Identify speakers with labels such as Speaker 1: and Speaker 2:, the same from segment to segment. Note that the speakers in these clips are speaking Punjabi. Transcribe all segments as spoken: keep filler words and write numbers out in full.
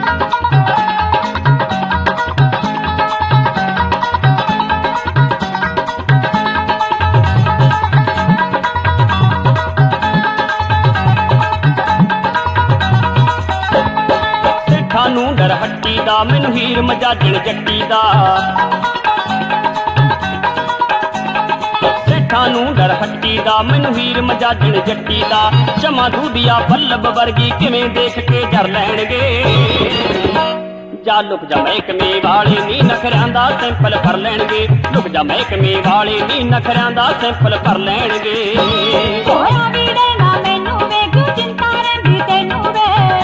Speaker 1: ਨੂੰ ਡਰ ਹੱਟੀ ਦਾ ਮੈਨੂੰ ਹੀਰ ਮਜਾਜਣ ਜੱਟੀ ਦਾ ਸੇਠਾਂ ਨੂੰ ਡਰ ਹੱਟੀ ਦਾ ਮੈਨੂੰ ਹੀਰ ਮਜਾਜਣ ਜੱਟੀ ਦਾ ਸ਼ਮਾ ਦੂਦੀਆ ਪੱਲਬ ਵਰਗੀ ਕਿਵੇਂ ਦੇਖ ਕੇ ਜਰ ਲੈਣਗੇ ਜਾ ਲੁਕ ਜਾ ਮਹਿਕਮੇ ਵਾਲੇ ਨੀ ਨਖਰਿਆਂ ਦਾ ਸੈਂਪਲ ਕਰ ਲੈਣਗੇ ਲੁਕ ਜਾ ਮਹਿਕਮੇ ਵਾਲੇ ਨੀ ਨਖਰਿਆਂ ਦਾ ਸੈਂਪਲ ਕਰ ਲੈਣਗੇ
Speaker 2: ਹੋਇਆ ਵੀੜੇ ਨਾ ਮੈਨੂੰ ਵੇ ਕਿਉਂ ਚਿੰਤਾ ਰਹਿੰਦੀ ਤੈਨੂੰ ਵੇ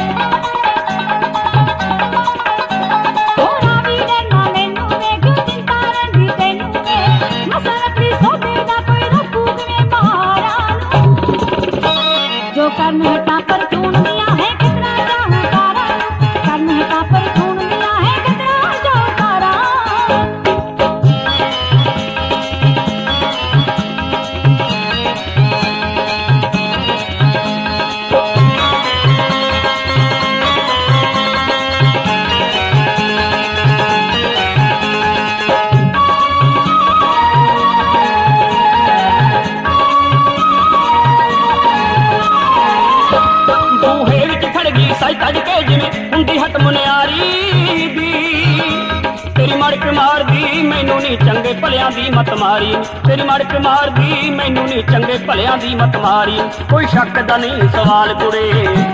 Speaker 2: करन हटा पर ढूंढदिया है कितना जाऊं तारा करन हटा पर ढूंढदिया है कितना जाऊं तारा ਕੱਢ ਕੇ ਜਿਵੇਂ ਹੁੰਦੀ ਹੱਟ ਮੁਨਿਆਰੀ ਦੀ ਤੇਰੀ ਮੜਕ ਮਾਰਦੀ ਮੈਨੂੰ ਨੀ ਚੰਗੇ ਭਲਿਆਂ ਦੀ ਮਤ ਮਾਰੀ ਤੇਰੀ ਮੜਕ ਮਾਰਦੀ ਮੈਨੂੰ ਨੀ ਚੰਗੇ ਭਲਿਆਂ ਦੀ ਮਤ ਮਾਰੀ ਕੋਈ ਸ਼ੱਕ ਦਾ ਨਹੀਂ ਸਵਾਲ ਕੁੜੇ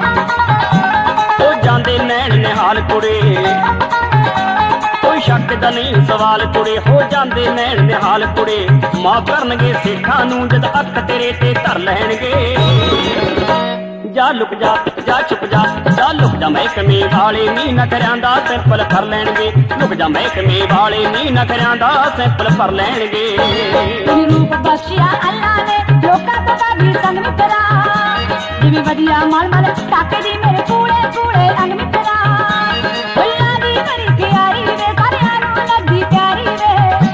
Speaker 2: ਉਹ ਜਾਂਦੇ ਨੈਣ ਨਿਹਾਲ ਕੁੜੇ ਕੋਈ ਸ਼ੱਕ ਦਾ ਨਹੀਂ ਸਵਾਲ ਕੁੜੇ ਹੋ ਜਾਂਦੇ ਨੈਣ ਨਿਹਾਲ ਕੁੜੇ ਮਾਂ ਕਰਨਗੇ ਸੇਠਾਂ ਨੂੰ ਜਦ ਅੱਖ ਤੇਰੇ ਤੇ ਧਰ ਲੈਣਗੇ ਜਾ ਲੁਕ ਜਾ ਜਾ ਛੁਪ ਜਾ ਜਾ ਲੁਕ ਜਾ ਮਹਿਕਮੇ ਵਾਲੇ ਨੀ ਨਖਰਿਆਂ ਦਾ ਸੈਂਪਲ ਕਰ ਲੈਣਗੇ ਲੁਕ ਜਾ ਮਹਿਕਮੇ ਵਾਲੇ ਨੀ ਨਖਰਿਆਂ ਦਾ ਸੈਂਪਲ ਕਰ ਲੈਣਗੇ ਤੇਰੀ ਰੂਪ ਬਖਸ਼ਿਆ ਅੱਲਾ ਨੇ ਲੋਕਾਂ ਤੋਂ ਕਾਦੀ ਸੰਗ ਮਿੱਤਰਾ ਜਿਵੇਂ ਵਧੀਆ ਮਲ ਮਲ ਟਾਕੇ ਦੀ ਮੇਰੇ ਕੂੜੇ ਕੂੜੇ ਅੰਗ ਮਿੱਤਰਾ ਅੱਲਾ ਦੀ ਕਰੀ ਪਿਆਰੀ ਵੇ ਸਾਰਿਆਂ ਨੂੰ ਲੱਗਦੀ ਪਿਆਰੀ ਵੇ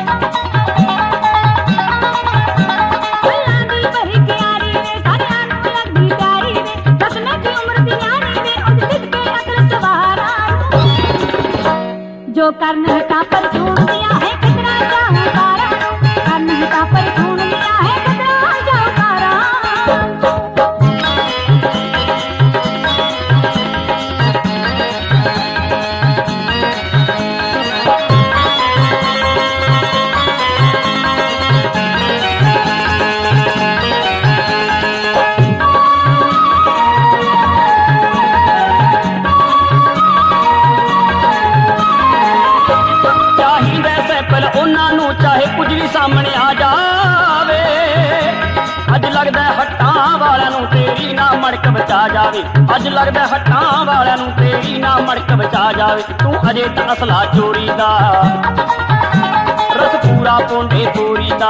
Speaker 2: जो करन हटा पर ढूंढदिया है कितना जाऊं तारा करन हटा पर ढूंढदिया है कितना जाऊं तारा ਚਾਹੇ ਕੁਝ ਵੀ ਸਾਹਮਣੇ ਆ ਜਾਵੇ ਅੱਜ ਲੱਗਦਾ ਹੱਟਾਂ ਵਾਲਿਆਂ ਨੂੰ ਤੇਰੀ ਨਾ ਮੜਕ ਬਚਾ ਜਾਵੇ ਅੱਜ ਲੱਗਦਾ ਹੱਟਾਂ ਵਾਲਿਆਂ ਨੂੰ ਤੇਰੀ ਨਾ ਮੜਕ ਬਚਾ ਜਾਵੇ ਤੂੰ ਅਜੇ ਤਾਂ ਅਸਲਾ ਚੋਰੀ ਦਾ ਰਸ ਪੂਰਾ ਪੋਂਡੇ ਤੋਰੀ ਦਾ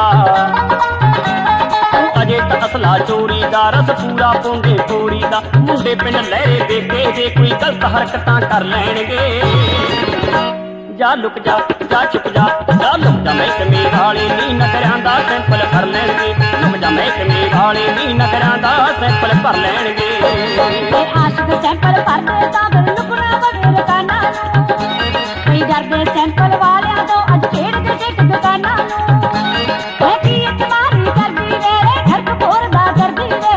Speaker 2: ਤੂੰ ਅਜੇ ਤਾਂ ਅਸਲਾ ਚੋਰੀ ਦਾ ਰਸ ਪੂਰਾ ਪੋਂਡੇ ਤੋਰੀ ਦਾ ਮੁੰਡੇ ਪਿੰਡ ਲਹਿਰੇ ਵੇਖੇ ਜੇ ਕੋਈ ਗਲਤ ਹਰਕਤਾਂ ਕਰ ਲੈਣਗੇ ਜਾ ਲੁਕ ਜਾ ਜਾ ਛੁਪ ਜਾ ਜਾ ਲੁਕ ਜਾ ਮਹਿਕਮੇ ਵਾਲੇ ਨੀ ਨਖਰਿਆਂ ਦਾ ਸੈਂਪਲ ਕਰ ਲੈਣਗੇ ਲੁਕ ਜਾ ਮਹਿਕਮੇ ਵਾਲੇ ਨੀ ਨਖਰਿਆਂ ਦਾ ਸੈਂਪਲ ਭਰ ਲੈਣਗੇ ਇਹ ਆਸ਼ਿਕ ਸੈਂਪਲ ਭਰਦੇ ਤਾਂ ਫਿਰ ਲੁਕਣਾ ਬੜੇ ਰਕਾਨਾ ਨੂੰ ਕਈ ਡਰਦੇ ਸੈਂਪਲ ਵਾਲਿਆਂ ਤੋਂ ਅੱਜ ਖੇਡਦੇ ਸਿੱਖ ਦੁਕਾਨਾਂ ਨੂੰ ਇਹ ਕੀ ਇਤਮਾਰੀ ਕਰਦੀ ਵੇ ਘਰ ਕਪੂਰ ਦਾ ਕਰਦੀ ਵੇ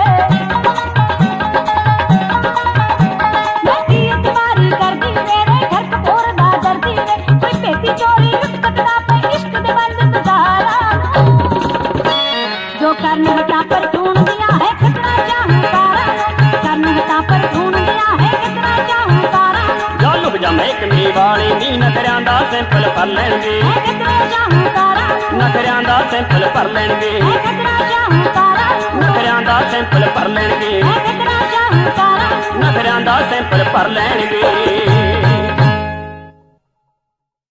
Speaker 2: ਮੈਂ ਕੀ ਇਤਮਾਰੀ ਕਰਦੀ ਵੇ ਘਰ ਕਪੂਰ ਦਾ ਕਰਦੀ ਵੇ चोरी लुट सकता पे इश्क दे बंद बाजारा जो करन हटा पर ढूंढ दिया है कितना चाहूं तारा करन हटा पर ढूंढ दिया है कितना चाहूं तारा जा लुक जा महकमे वाले नी नखरियां दा सैंपल भर लेंगे कितना चाहूं तारा नखरियां दा सैंपल भर लेंगे कितना चाहूं तारा नखरियां दा सैंपल भर लेंगे कितना चाहूं तारा नखरियां दा सैंपल भर लेंगे।